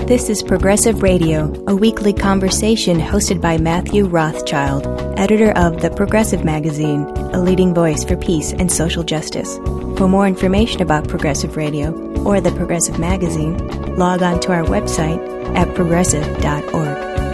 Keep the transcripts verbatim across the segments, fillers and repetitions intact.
This is Progressive Radio, a weekly conversation hosted by Matthew Rothschild, editor of The Progressive Magazine, a leading voice for peace and social justice. For more information about Progressive Radio or The Progressive Magazine, log on to our website at progressive dot org.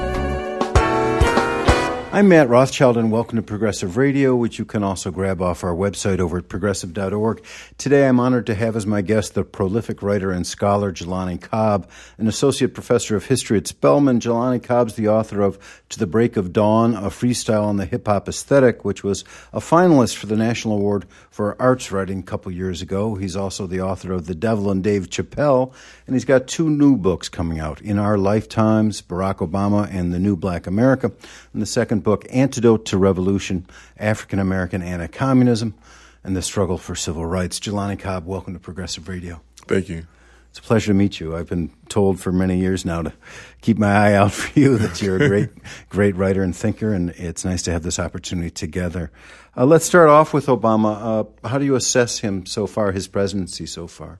I'm Matt Rothschild, and welcome to Progressive Radio, which you can also grab off our website over at progressive dot org. Today, I'm honored to have as my guest the prolific writer and scholar Jelani Cobb, an associate professor of history at Spelman. Jelani Cobb's the author of To the Break of Dawn, a freestyle on the hip-hop aesthetic, which was a finalist for the National Award for Arts Writing a couple years ago. He's also the author of The Devil and Dave Chappelle, and he's got two new books coming out, In Our Lifetimes, Barack Obama and the New Black America, and the second book, Antidote to Revolution, African American Anti-Communism, and the Struggle for Civil Rights. Jelani Cobb, welcome to Progressive Radio. Thank you. It's a pleasure to meet you. I've been told for many years now to keep my eye out for you, that you're a great, great writer and thinker, and it's nice to have this opportunity together. Uh, let's start off with Obama. Uh, how do you assess him so far, his presidency so far?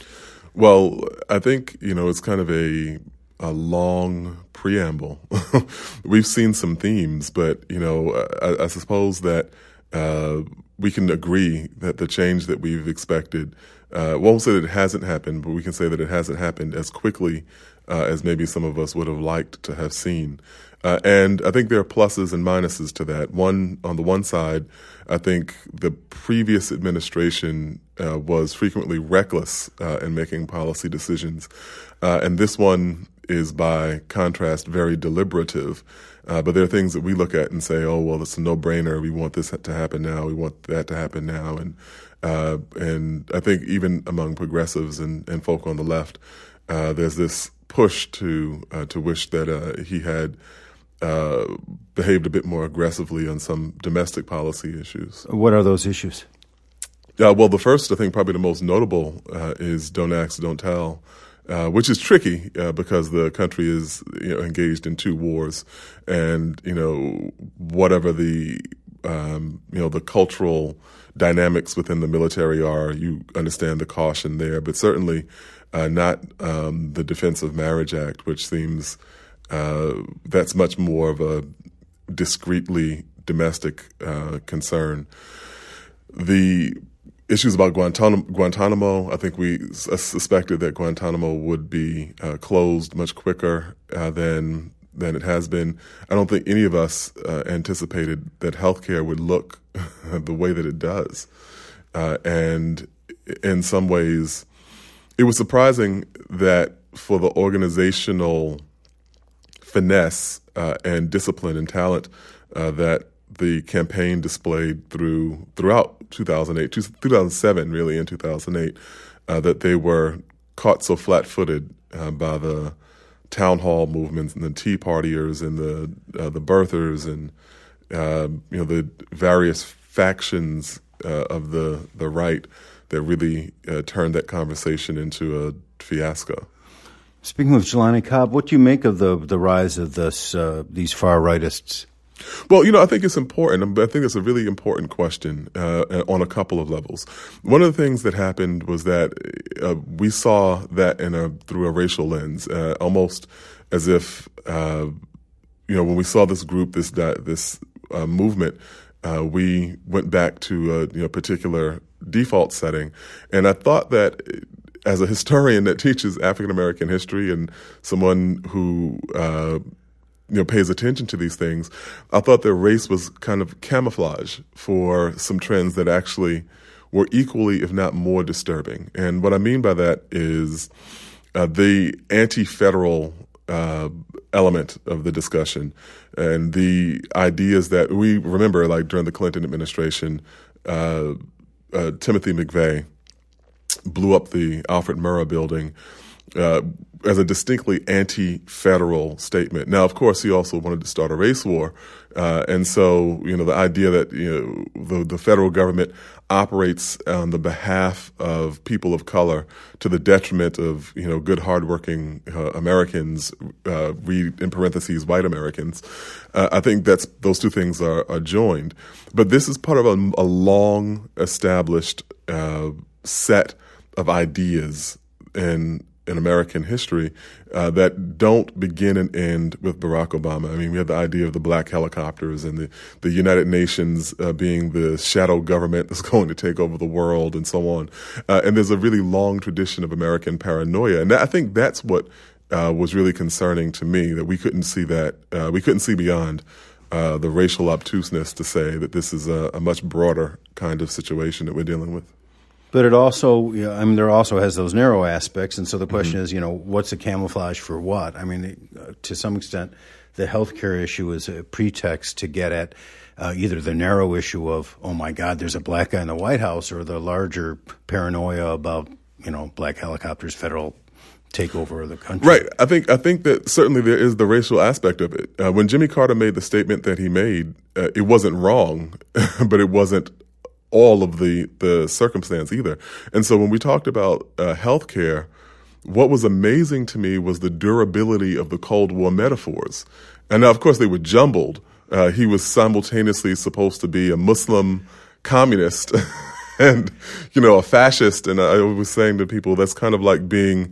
Well, I think, you know, it's kind of a a long preamble. We've seen some themes, but, you know, I, I suppose that uh, we can agree that the change that we've expected, uh, won't say that it hasn't happened, but we can say that it hasn't happened as quickly uh, as maybe some of us would have liked to have seen. Uh, and I think there are pluses and minuses to that. One, on the one side, I think the previous administration uh, was frequently reckless uh, in making policy decisions. Uh, and this one is, by contrast, very deliberative. Uh, but there are things that we look at and say, oh, well, it's a no-brainer. We want this to happen now. We want that to happen now. And uh, and I think even among progressives and, and folk on the left, uh, there's this push to uh, to wish that uh, he had uh, behaved a bit more aggressively on some domestic policy issues. What are those issues? Uh, well, the first, I think probably the most notable uh, is Don't Ask, Don't Tell. Uh, which is tricky uh, because the country is, you know, engaged in two wars, and, you know, whatever the um, you know the cultural dynamics within the military are, you understand the caution there, but certainly uh, not um, the Defense of Marriage Act, which seems uh, that's much more of a discreetly domestic uh, concern. The issues about Guantanamo, Guantanamo, I think we suspected that Guantanamo would be uh, closed much quicker uh, than than it has been. I don't think any of us uh, anticipated that healthcare would look the way that it does. Uh, and in some ways, it was surprising that for the organizational finesse uh, and discipline and talent uh, that the campaign displayed through throughout two thousand eight, two thousand seven, really, and two thousand eight, uh, that they were caught so flat-footed uh, by the town hall movements and the Tea Partiers and the uh, the birthers and uh, you know the various factions uh, of the the right that really uh, turned that conversation into a fiasco. Speaking of Jelani Cobb, what do you make of the the rise of this uh, these far rightists? Well, you know, I think it's important. I think it's a really important question uh, on a couple of levels. One of the things that happened was that uh, we saw that in a through a racial lens, uh, almost as if uh, you know when we saw this group, this this uh, movement, uh, we went back to a you know particular default setting, and I thought that, as a historian that teaches African American history and someone who uh, you know, pays attention to these things, I thought that race was kind of camouflage for some trends that actually were equally, if not more, disturbing. And what I mean by that is uh, the anti-federal uh, element of the discussion and the ideas that we remember, like during the Clinton administration, uh, uh, Timothy McVeigh blew up the Alfred Murrah building uh, as a distinctly anti-federal statement. Now, of course, he also wanted to start a race war. Uh, and so, you know, the idea that, you know, the, the federal government operates on the behalf of people of color to the detriment of, you know, good, hardworking uh, Americans, uh, read in parentheses, white Americans. Uh, I think that's those two things are, are joined. But this is part of a, a long established uh, set of ideas in in American history uh, that don't begin and end with Barack Obama. I mean, we have the idea of the black helicopters and the, the United Nations uh, being the shadow government that's going to take over the world and so on. Uh, and there's a really long tradition of American paranoia. And that, I think that's what uh, was really concerning to me, that we couldn't see that, uh, we couldn't see beyond uh, the racial obtuseness to say that this is a, a much broader kind of situation that we're dealing with. But it also, you know, I mean, there also has those narrow aspects, and so the question mm-hmm. is, you know, what's the camouflage for what? I mean, uh, to some extent, the healthcare issue is a pretext to get at uh, either the narrow issue of, oh my God, there's a black guy in the White House, or the larger paranoia about, you know, black helicopters, federal takeover of the country. Right. I think I think that certainly there is the racial aspect of it. Uh, when Jimmy Carter made the statement that he made, uh, it wasn't wrong, but it wasn't all of the, the circumstance either. And so when we talked about uh, health care, what was amazing to me was the durability of the Cold War metaphors. And now, of course, they were jumbled. Uh, he was simultaneously supposed to be a Muslim communist and, you know, a fascist. And I was saying to people, that's kind of like being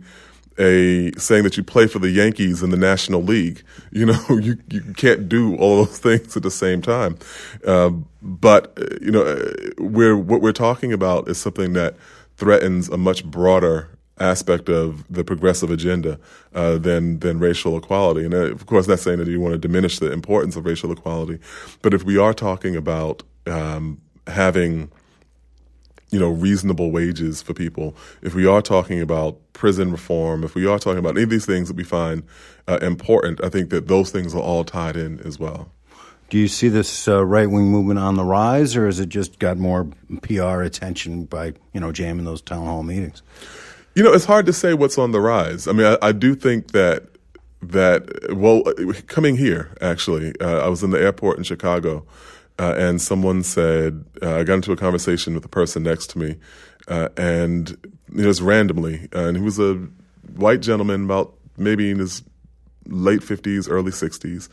a saying that you play for the Yankees in the National League. You know, you you can't do all those things at the same time. Uh, but you know, we're what we're talking about is something that threatens a much broader aspect of the progressive agenda uh, than than racial equality. And uh, of course, not saying that you want to diminish the importance of racial equality, but if we are talking about um, having you know, reasonable wages for people, if we are talking about prison reform, if we are talking about any of these things that we find uh, important, I think that those things are all tied in as well. Do you see this uh, right-wing movement on the rise, or has it just got more P R attention by, you know, jamming those town hall meetings? You know, it's hard to say what's on the rise. I mean, I, I do think that, that well, coming here, actually, uh, I was in the airport in Chicago, Uh, and someone said, uh, I got into a conversation with the person next to me, uh, and it was randomly, uh, and he was a white gentleman, about maybe in his late fifties, early sixties,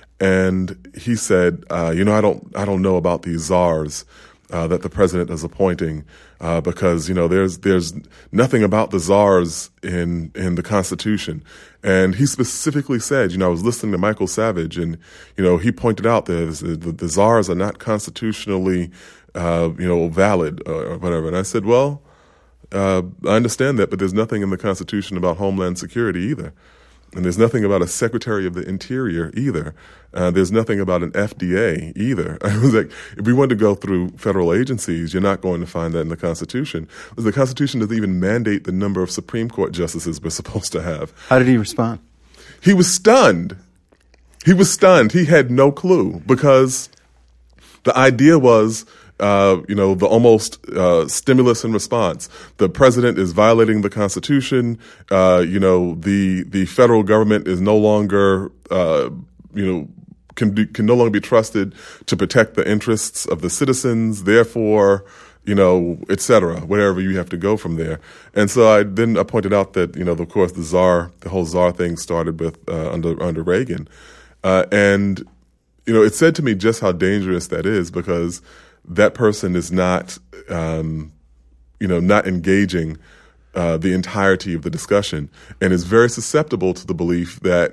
and he said, uh, you know, I don't, I don't know about these czars uh, that the president is appointing, uh, because you know, there's there's nothing about the czars in in the Constitution. And he specifically said, you know, I was listening to Michael Savage, and, you know, he pointed out that the, the czars are not constitutionally, uh, you know, valid or whatever. And I said, well, uh, I understand that, but there's nothing in the Constitution about Homeland Security either. And there's nothing about a Secretary of the Interior either. Uh, there's nothing about an F D A either. I was like, if we want to go through federal agencies, you're not going to find that in the Constitution. The Constitution doesn't even mandate the number of Supreme Court justices we're supposed to have. How did he respond? He was stunned. He was stunned. He had no clue, because the idea was, Uh, you know, the almost uh, stimulus and response. The president is violating the Constitution. Uh, you know, the the federal government is no longer, uh, you know, can be, can no longer be trusted to protect the interests of the citizens. Therefore, you know, et cetera. Wherever you have to go from there. And so I then I pointed out that, you know, of course, the czar, the whole czar thing started with uh, under under Reagan, uh, and you know, it said to me just how dangerous that is, because that person is not, um, you know, not engaging uh, the entirety of the discussion, and is very susceptible to the belief that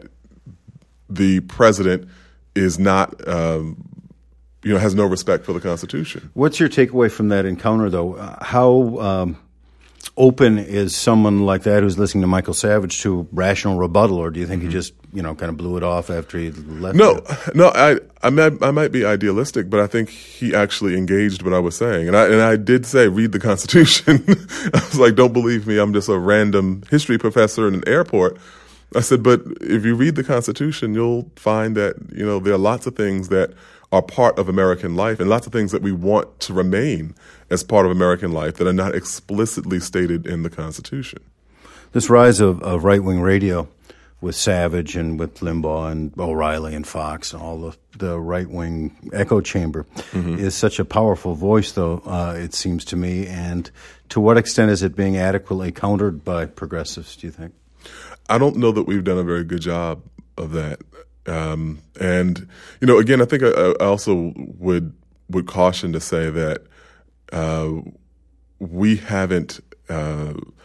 the president is not, um, you know, has no respect for the Constitution. What's your takeaway from that encounter, though? Uh, how um, open is someone like that who's listening to Michael Savage to rational rebuttal, or do you think mm-hmm. he just, you know, kind of blew it off after he left? No, it? no, I, I might, I might be idealistic, but I think he actually engaged what I was saying, and I, and I did say, read the Constitution. I was like, don't believe me, I'm just a random history professor in an airport. I said, but if you read the Constitution, you'll find that, you know, there are lots of things that are part of American life, and lots of things that we want to remain as part of American life that are not explicitly stated in the Constitution. This rise of, of right-wing radio with Savage and with Limbaugh and O'Reilly and Fox and all the, the right-wing echo chamber mm-hmm. is such a powerful voice, though, uh, it seems to me. And to what extent is it being adequately countered by progressives, do you think? I don't know that we've done a very good job of that. Um, and, you know, again, I think I, I also would would caution to say that uh, we haven't uh,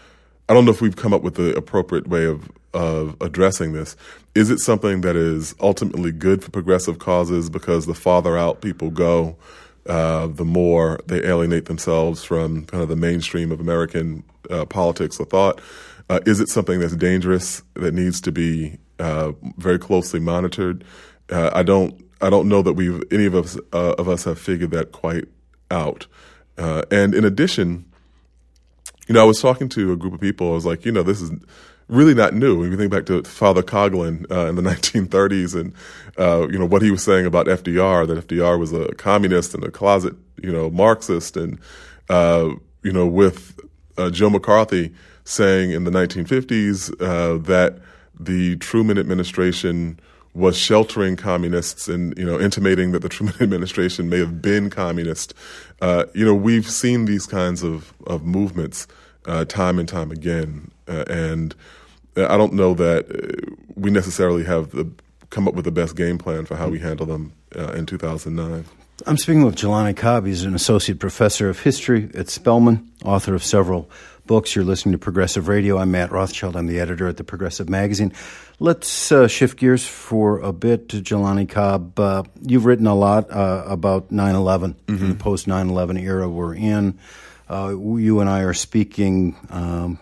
I don't know if we've come up with the appropriate way of, of addressing this. Is it something that is ultimately good for progressive causes because the farther out people go, uh, the more they alienate themselves from kind of the mainstream of American uh, politics or thought? Uh, is it something that's dangerous that needs to be uh, very closely monitored? Uh, I don't. I don't know that we've any of us uh, of us have figured that quite out. Uh, and in addition, you know, I was talking to a group of people. I was like, you know, this is really not new. If you think back to Father Coughlin uh, in the nineteen thirties, and uh, you know what he was saying about F D R, that F D R was a communist and a closet, you know, Marxist, and uh, you know, with uh, Joe McCarthy saying in the nineteen fifties uh, that the Truman administration was sheltering communists and, you know, intimating that the Truman administration may have been communist. Uh, you know, we've seen these kinds of, of movements uh, time and time again. Uh, and I don't know that we necessarily have the, come up with the best game plan for how we handle them uh, in two thousand nine. I'm speaking with Jelani Cobb. He's an associate professor of history at Spelman, author of several books. You're listening to Progressive Radio. I'm Matt Rothschild. I'm the editor at the Progressive Magazine. Let's uh, shift gears for a bit to Jelani Cobb. Uh, you've written a lot uh, about nine eleven, mm-hmm. the post nine eleven era we're in. Uh, you and I are speaking um,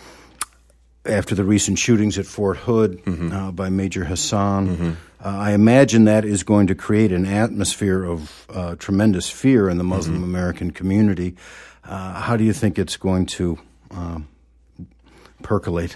after the recent shootings at Fort Hood mm-hmm. uh, by Major Hassan. Mm-hmm. Uh, I imagine that is going to create an atmosphere of uh, tremendous fear in the Muslim mm-hmm. American community. Uh, how do you think it's going to um, percolate?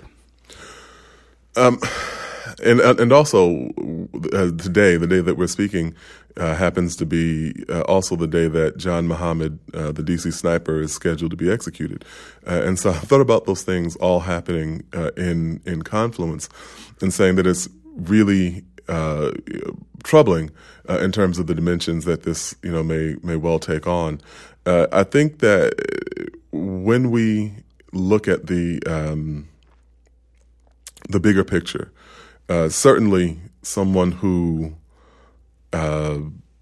Um, and and also uh, today, the day that we're speaking, uh, happens to be uh, also the day that John Muhammad, uh, the D C sniper, is scheduled to be executed. Uh, and so I thought about those things all happening uh, in in confluence, and saying that it's really uh, troubling uh, in terms of the dimensions that this, you know, may may well take on. Uh, I think that when we look at the um, the bigger picture, uh, certainly someone who uh,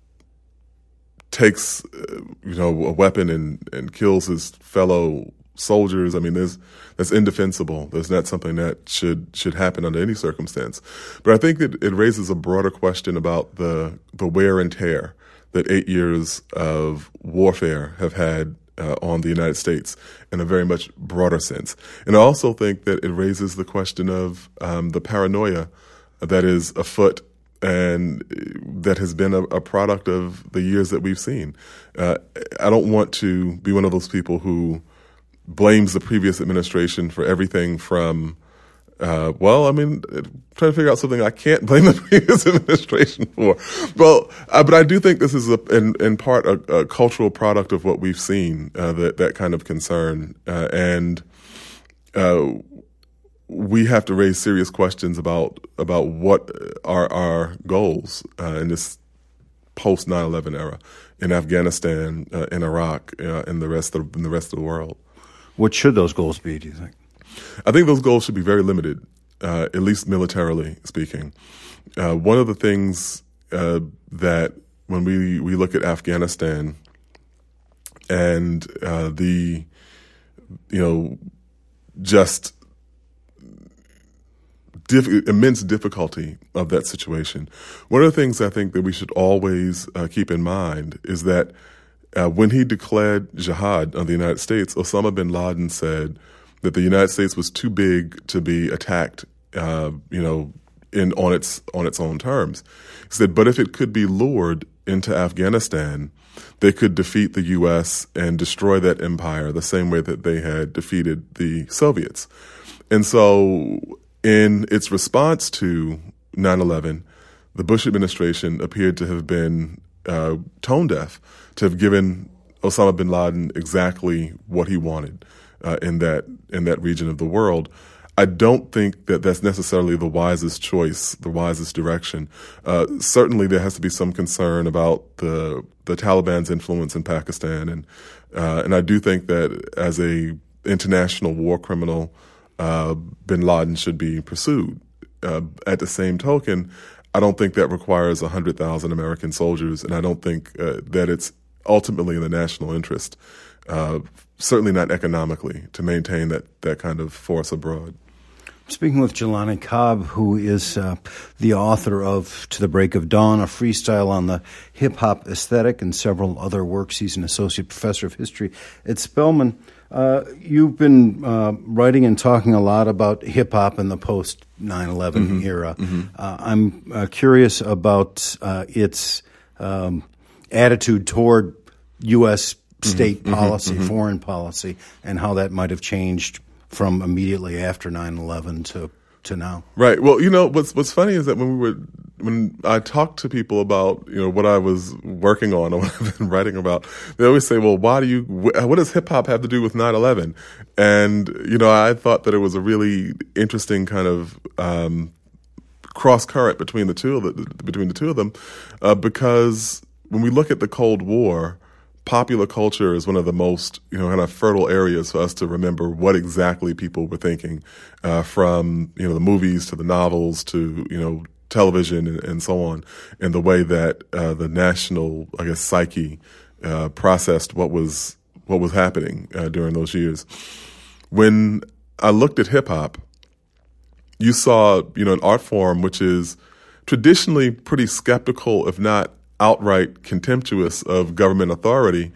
takes uh, you know a weapon and, and kills his fellow soldiers, I mean, there's that's indefensible. There's not something that should should happen under any circumstance. But I think that it raises a broader question about the the wear and tear that eight years of warfare have had uh, on the United States in a very much broader sense. And I also think that it raises the question of um, the paranoia that is afoot and that has been a, a product of the years that we've seen. Uh, I don't want to be one of those people who blames the previous administration for everything from Uh, well, I mean, trying to figure out something I can't blame the previous administration for. Well, uh, but I do think this is a, in, in part a, a cultural product of what we've seen, uh, that, that kind of concern. Uh, and uh, we have to raise serious questions about about what are our goals uh, in this post nine eleven era in Afghanistan, uh, in Iraq, uh, and the rest of in the rest of the world. What should those goals be, do you think? I think those goals should be very limited, uh, at least militarily speaking. Uh, one of the things uh, that when we, we look at Afghanistan and uh, the, you know, just diff- immense difficulty of that situation, one of the things I think that we should always uh, keep in mind is that uh, when he declared jihad on the United States, Osama bin Laden said that the United States was too big to be attacked, uh, you know, in on its on its own terms. He said, but if it could be lured into Afghanistan, they could defeat the U S and destroy that empire the same way that they had defeated the Soviets. And so in its response to nine eleven, the Bush administration appeared to have been uh, tone deaf, to have given Osama bin Laden exactly what he wanted uh, in that in that region of the world. I don't think that that's necessarily the wisest choice, the wisest direction. Uh, certainly, there has to be some concern about the the Taliban's influence in Pakistan, and uh, and I do think that as a international war criminal, uh, bin Laden should be pursued. Uh, at the same token, I don't think that requires one hundred thousand American soldiers, and I don't think uh, that it's ultimately in the national interest uh, certainly not economically, to maintain that, that kind of force abroad. Speaking with Jelani Cobb, who is uh, the author of To the Break of Dawn, a freestyle on the hip-hop aesthetic, and several other works. He's an associate professor of history at Spelman. Uh, you've been uh, writing and talking a lot about hip-hop in the post nine eleven mm-hmm. era. Mm-hmm. Uh, I'm uh, curious about uh, its um, attitude toward U S state mm-hmm. policy, mm-hmm. foreign policy, and how that might have changed from immediately after nine eleven to, to now. Right. Well, you know, what's what's funny is that when we were when I talked to people about, you know, what I was working on or what I've been writing about, they always say, well, why do you, what does hip hop have to do with nine eleven? And, you know, I thought that it was a really interesting kind of um, cross current between the two of the, between the two of them, uh, because when we look at the Cold War, popular culture is one of the most, you know, kind of fertile areas for us to remember what exactly people were thinking, uh, from, you know, the movies to the novels to, you know, television and, and so on, and the way that uh, the national, I guess, psyche uh, processed what was what was happening uh, during those years. When I looked at hip hop, you saw, you know, an art form which is traditionally pretty skeptical, if not outright contemptuous of government authority,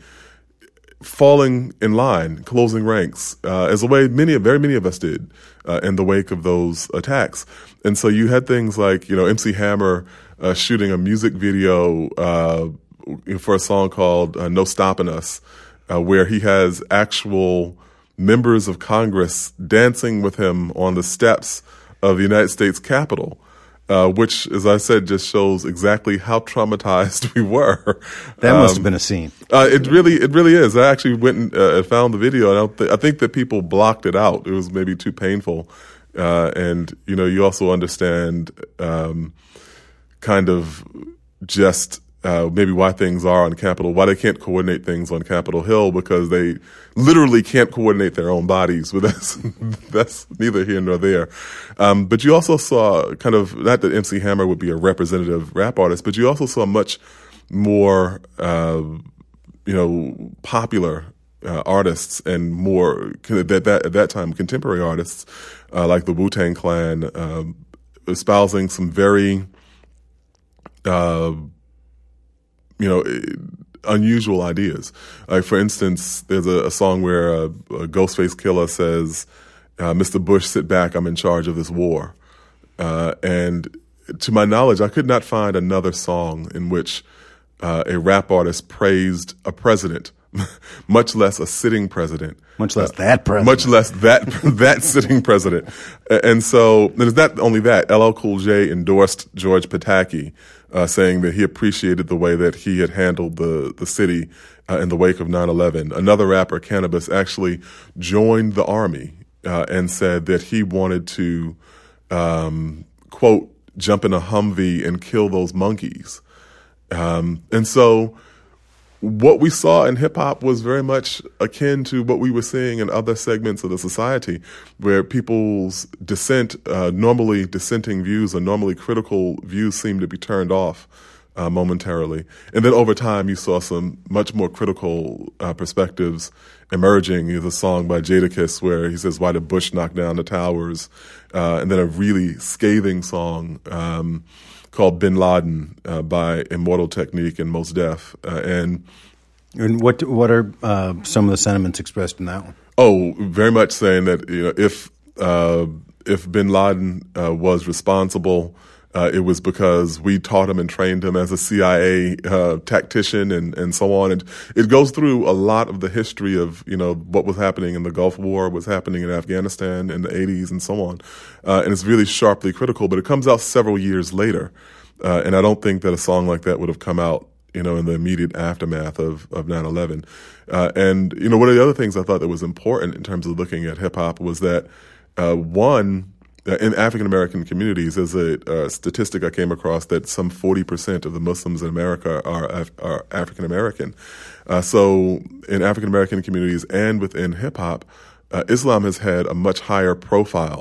falling in line, closing ranks, uh, as a way many, very many of us did uh, in the wake of those attacks. And so you had things like, you know, M C Hammer uh, shooting a music video uh, for a song called uh, No Stopping Us, uh, where he has actual members of Congress dancing with him on the steps of the United States Capitol. Uh, which, as I said, just shows exactly how traumatized we were. That um, must have been a scene. Uh, it really, it really is. I actually went and uh, found the video, and I, don't th- I think that people blocked it out. It was maybe too painful. Uh, and you know, you also understand um, kind of just uh, maybe why things are on Capitol, why they can't coordinate things on Capitol Hill, because they literally can't coordinate their own bodies. But that's that's neither here nor there. Um, but you also saw kind of, not that M C Hammer would be a representative rap artist, but you also saw much more, uh, you know, popular uh, artists and more that, that at that time contemporary artists uh, like the Wu-Tang Clan uh, espousing some very, uh, you know, unusual ideas. Like, for instance, there's a, a song where a, a Ghostface Killah says, uh, Mister Bush, sit back, I'm in charge of this war. Uh, and to my knowledge, I could not find another song in which uh, a rap artist praised a president, much less a sitting president. Much less that president. Much less that that sitting president. And so, and it's not only that, L L Cool J endorsed George Pataki, uh, saying that he appreciated the way that he had handled the, the city uh, in the wake of nine eleven. Another rapper, Cannabis, actually joined the army uh, and said that he wanted to, um, quote, jump in a Humvee and kill those monkeys. Um, and so what we saw in hip-hop was very much akin to what we were seeing in other segments of the society, where people's dissent, uh, normally dissenting views or normally critical views seemed to be turned off uh, momentarily. And then over time, you saw some much more critical uh, perspectives emerging. There's a song by Jadakiss where he says, why did Bush knock down the towers? Uh, and then a really scathing song um called Bin Laden uh, by Immortal Technique and Mos Def. Uh, and and what what are uh, some of the sentiments expressed in that one? Oh, very much saying that, you know, if uh, if Bin Laden uh, was responsible, uh, it was because we taught him and trained him as a C I A uh, tactician and, and so on. And it goes through a lot of the history of, you know, what was happening in the Gulf War, what's happening in Afghanistan in the eighties and so on. Uh, and it's really sharply critical, but it comes out several years later. Uh, and I don't think that a song like that would have come out, you know, in the immediate aftermath of, of nine eleven. Uh, and, you know, one of the other things I thought that was important in terms of looking at hip-hop was that, uh, one, uh, in African-American communities, there's a, a statistic I came across that some forty percent of the Muslims in America are, Af- are African-American. Uh, so in African-American communities and within hip-hop, uh, Islam has had a much higher profile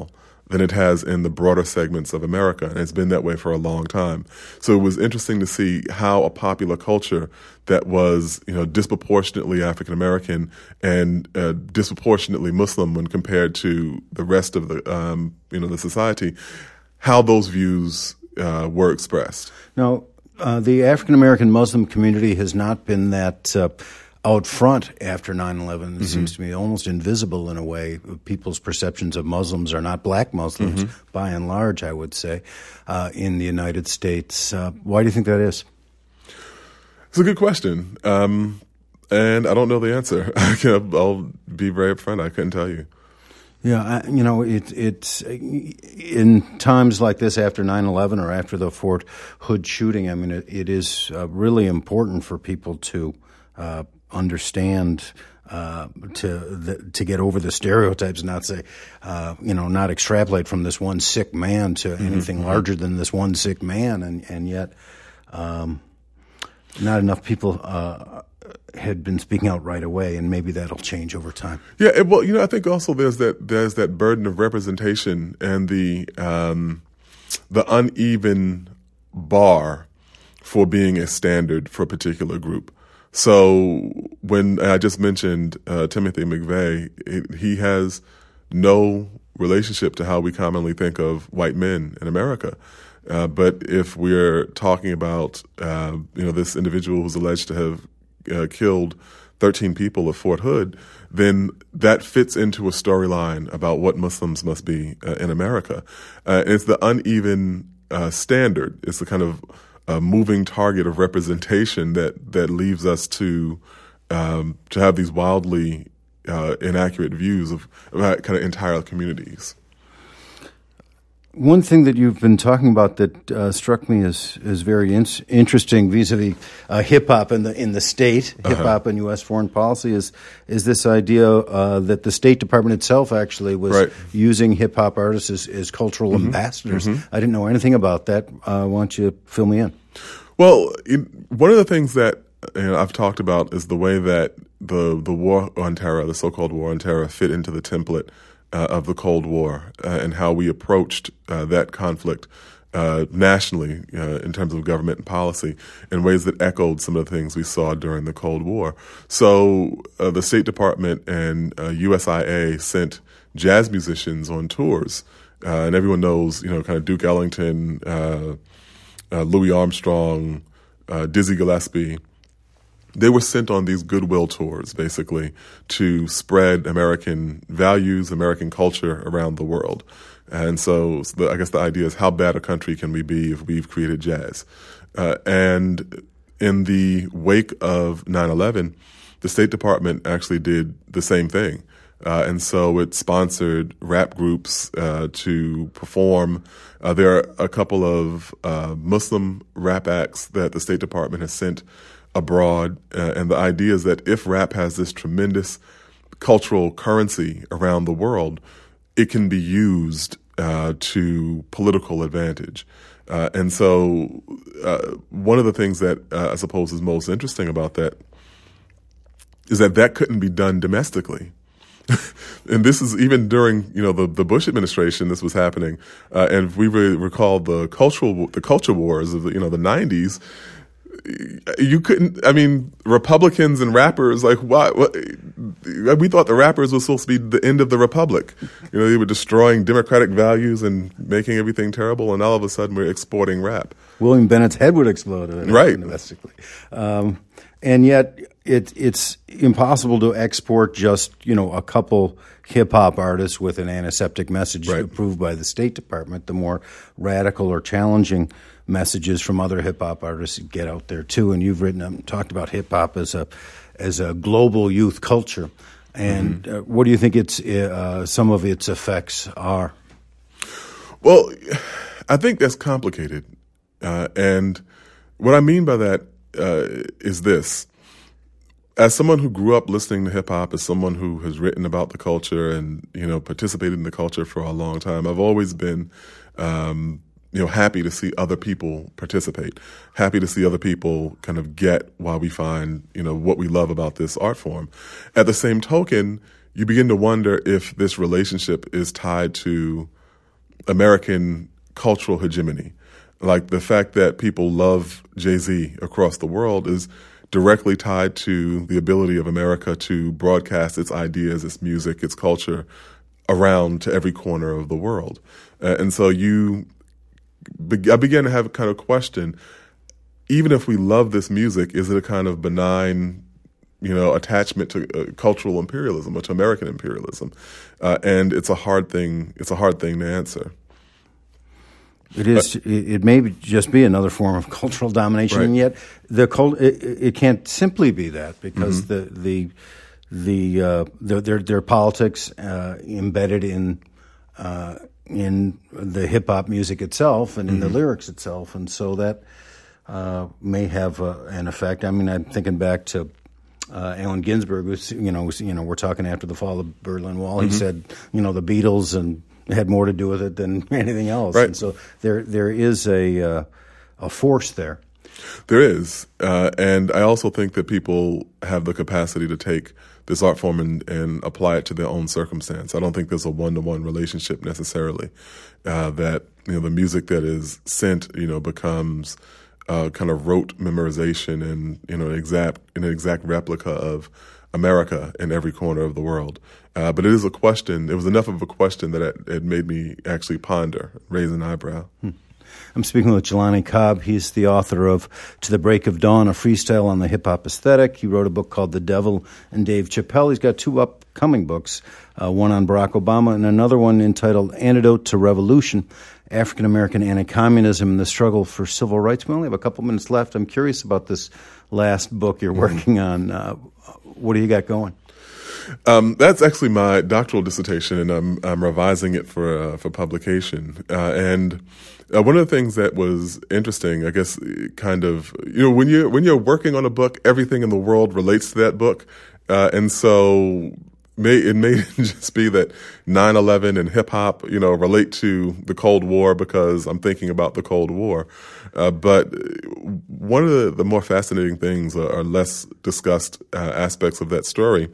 than it has in the broader segments of America, and it's been that way for a long time. So it was interesting to see how a popular culture that was, you know, disproportionately African American and uh, disproportionately Muslim when compared to the rest of the, um, you know, the society, how those views uh, were expressed. Now, uh, the African American Muslim community has not been that uh, out front after nine eleven. It mm-hmm. seems to me almost invisible in a way. People's perceptions of Muslims are not black Muslims, mm-hmm. by and large, I would say, uh, in the United States. Uh, why do you think that is? It's a good question, um, and I don't know the answer. I'll be very upfront. I couldn't tell you. Yeah, I, you know, it, it's in times like this after nine eleven or after the Fort Hood shooting, I mean, it, it is uh, really important for people to uh, understand, uh, to the, to get over the stereotypes and not say, uh, you know, not extrapolate from this one sick man to mm-hmm. anything mm-hmm. larger than this one sick man, and, and yet um, not enough people uh, had been speaking out right away, and maybe that'll change over time. Yeah, it, well, you know, I think also there's that there's that burden of representation and the um, the uneven bar for being a standard for a particular group. So when I just mentioned uh, Timothy McVeigh, it, he has no relationship to how we commonly think of white men in America. Uh, but if we're talking about uh, you know this individual who's alleged to have Uh, killed thirteen people at Fort Hood, then that fits into a storyline about what Muslims must be uh, in America. Uh, it's the uneven uh, standard. It's the kind of uh, moving target of representation that that leaves us to um, to have these wildly uh, inaccurate views of about kind of entire communities. One thing that you've been talking about that uh, struck me as as very in- interesting vis-a-vis uh, hip hop in the in the state, hip hop uh-huh. and U S foreign policy is is this idea uh, that the State Department itself actually was right. using hip hop artists as, as cultural mm-hmm. ambassadors. Mm-hmm. I didn't know anything about that. Uh, why don't you fill me in? Well, in, one of the things that you know, I've talked about is the way that the the war on terror, the so-called war on terror, fit into the template Uh, of the Cold War uh, and how we approached uh, that conflict uh, nationally uh, in terms of government and policy in ways that echoed some of the things we saw during the Cold War. So uh, the State Department and uh, U S I A sent jazz musicians on tours, uh, and everyone knows, you know, kind of Duke Ellington, uh, uh, Louis Armstrong, uh, Dizzy Gillespie. They were sent on these goodwill tours, basically, to spread American values, American culture around the world. And so, so the, I guess the idea is, how bad a country can we be if we've created jazz? Uh, and in the wake of nine eleven, the State Department actually did the same thing. Uh, and so it sponsored rap groups uh, to perform. Uh, there are a couple of uh, Muslim rap acts that the State Department has sent abroad, uh, and the idea is that if rap has this tremendous cultural currency around the world, it can be used uh, to political advantage. Uh, and so uh, one of the things that uh, I suppose is most interesting about that is that that couldn't be done domestically. And this is even during, you know, the, the Bush administration, this was happening. Uh, and if we really recall the cultural, the culture wars of the, you know, the nineties, you couldn't, I mean, Republicans and rappers, like, why, what, we thought the rappers was supposed to be the end of the republic. You know, they were destroying democratic values and making everything terrible, and all of a sudden we're exporting rap. William Bennett's head would explode. Right. Domestically. Um, and yet it, it's impossible to export just, you know, a couple hip-hop artists with an antiseptic message right. approved by the State Department. The more radical or challenging messages from other hip-hop artists get out there too. And you've written um, talked about hip-hop as a as a global youth culture. And mm-hmm. uh, what do you think its uh, some of its effects are? Well, I think that's complicated. Uh, and what I mean by that uh, is this. As someone who grew up listening to hip-hop, as someone who has written about the culture and, you know, participated in the culture for a long time, I've always been um, you know, happy to see other people participate, happy to see other people kind of get why we find, you know, what we love about this art form. At the same token, you begin to wonder if this relationship is tied to American cultural hegemony. Like the fact that people love Jay-Z across the world is directly tied to the ability of America to broadcast its ideas, its music, its culture around to every corner of the world. Uh, and so you, be- I began to have a kind of question, even if we love this music, is it a kind of benign, you know, attachment to uh, cultural imperialism or to American imperialism? Uh, and it's a hard thing, it's a hard thing to answer. It is. It, it may be just be another form of cultural domination, right. and yet the cult, it, it can't simply be that because mm-hmm. the the the, uh, the their their politics uh, embedded in uh, in the hip hop music itself and in mm-hmm. the lyrics itself, and so that uh, may have uh, an effect. I mean, I'm thinking back to uh, Allen Ginsberg, who's you know was, you know we're talking after the fall of the Berlin Wall. Mm-hmm. He said you know the Beatles and had more to do with it than anything else, right. and so there there is a uh, a force there. There is, uh, and I also think that people have the capacity to take this art form and, and apply it to their own circumstance. I don't think there's a one-to-one relationship necessarily. Uh, that you know the music that is sent, you know, becomes uh, kind of rote memorization and you know an exact an exact replica of America in every corner of the world. Uh, but it is a question. It was enough of a question that it, it made me actually ponder, raise an eyebrow. Hmm. I'm speaking with Jelani Cobb. He's the author of To the Break of Dawn, a freestyle on the hip-hop aesthetic. He wrote a book called The Devil and Dave Chappelle. He's got two upcoming books, uh, one on Barack Obama and another one entitled Antidote to Revolution, African-American Anti-Communism and the Struggle for Civil Rights. We only have a couple minutes left. I'm curious about this last book you're working on. Uh, what do you got going? Um, that's actually my doctoral dissertation, and I'm I'm revising it for uh, for publication. Uh, and uh, one of the things that was interesting, I guess, kind of you know when you when you're working on a book, everything in the world relates to that book, uh, and so may it may just be that nine eleven and hip hop, you know, relate to the Cold War because I'm thinking about the Cold War. Uh, but one of the, the more fascinating things, or, or less discussed uh, aspects of that story,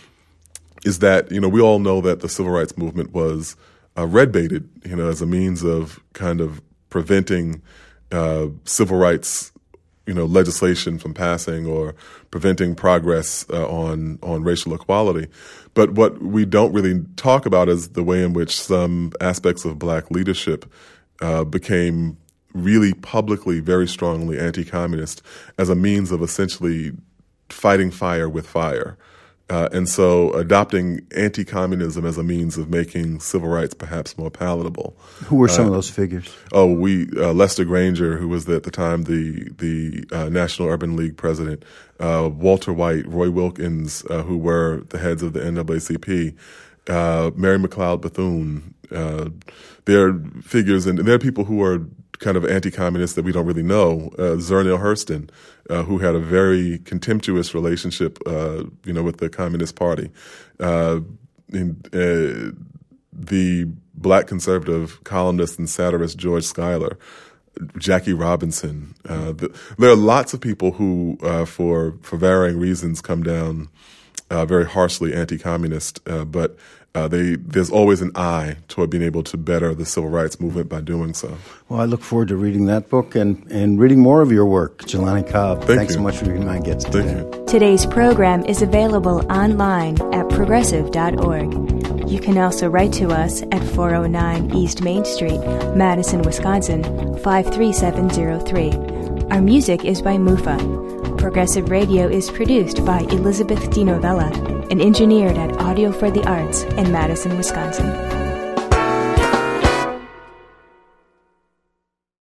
is that, you know, we all know that the civil rights movement was uh, red-baited, you know, as a means of kind of preventing uh, civil rights, you know, legislation from passing or preventing progress uh, on on racial equality. But what we don't really talk about is the way in which some aspects of black leadership uh, became really publicly, very strongly anti-communist as a means of essentially fighting fire with fire. Uh, and so adopting anti-communism as a means of making civil rights perhaps more palatable. Who were some uh, of those figures? Oh, we uh, Lester Granger, who was the, at the time the the uh, National Urban League president, uh, Walter White, Roy Wilkins, uh, who were the heads of the N double A C P, uh, Mary McLeod Bethune. Uh, there are figures, and there are people who are kind of anti-communist that we don't really know. Uh, Zernial Hurston, uh, who had a very contemptuous relationship, uh, you know, with the Communist Party. Uh, in, uh, the black conservative columnist and satirist George Schuyler, Jackie Robinson. Uh, the, there are lots of people who, uh, for for varying reasons, come down uh, very harshly anti-communist, uh, but Uh, they, there's always an eye toward being able to better the civil rights movement by doing so. Well, I look forward to reading that book and, and reading more of your work, Jelani Cobb. Thank Thanks you. so much for being my guest today. Thank you. Today's program is available online at progressive dot org. You can also write to us at four oh nine East Main Street, Madison, Wisconsin, five three seven zero three. Our music is by Mufa. Progressive Radio is produced by Elizabeth DiNovella and engineered at Audio for the Arts in Madison, Wisconsin.